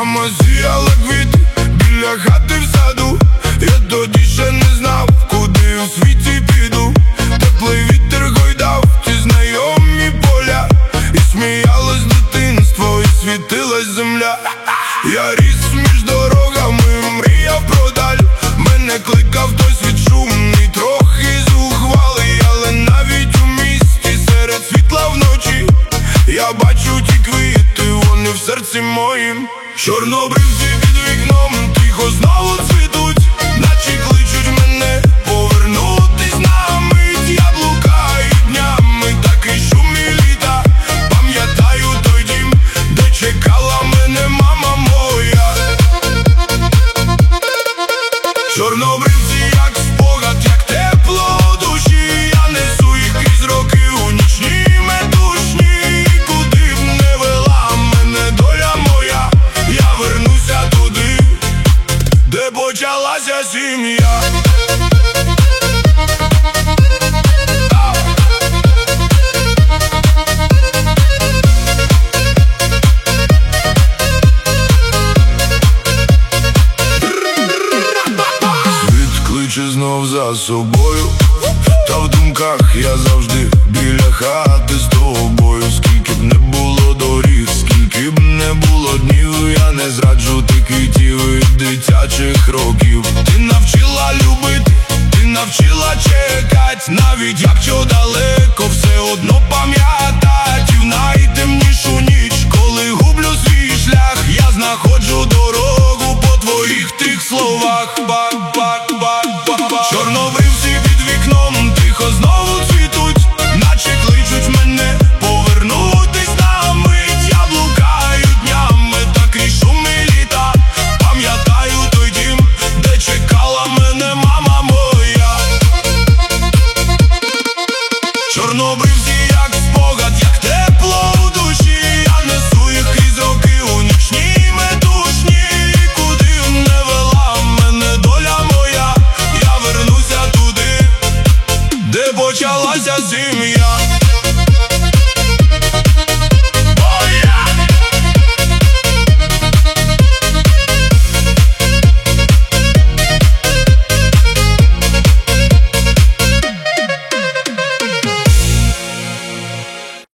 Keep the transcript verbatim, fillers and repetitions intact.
Мама сіяла квіти біля хати в саду. Я тоді ще не знав, куди у світі піду. Теплий вітер гойдав ті знайомі поля, і сміялось дитинство, і світилась земля. Я ріс між дорогами, мріяв про даль. Мене кликав той світ шумний, трохи зухвалий. Але навіть у місті серед світла вночі я бачу ті квіти, вони в серці моїм. Чорнобривці під вікном тихо знову цвітуть, наче кличуть мене повернутись на мить. Я блукаю днями, такий шумний літа. Пам'ятаю той дім, де чекала мене мама моя. Чорнобривці як спогад, як тепло у душі. Я несу їх крізь роки у нічні метушні. І куди б не вела мене доля моя, я вернуся туди, де почалася сім'я. Кличе знов за собою, та в думках я завжди біля хати з тобою. Скільки б не було доріг, скільки б не було днів, я не зраджу ти квітів від дитячих років. Ти навчила любити, ти навчила чекать, навіть якщо далеко.